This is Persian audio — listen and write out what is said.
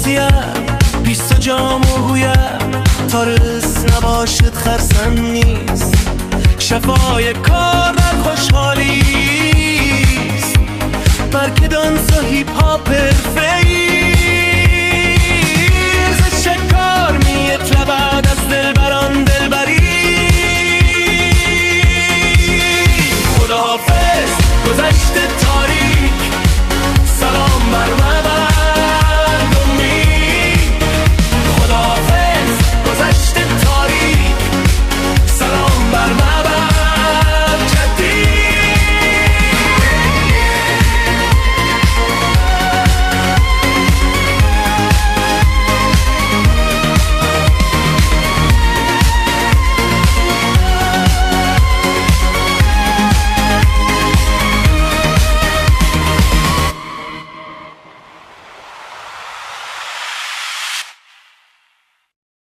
سیم 20 جام و گویم تارس نباشد خرسن نیست شفای کار در خوشحالیست برکه دانس و هیپ هاپ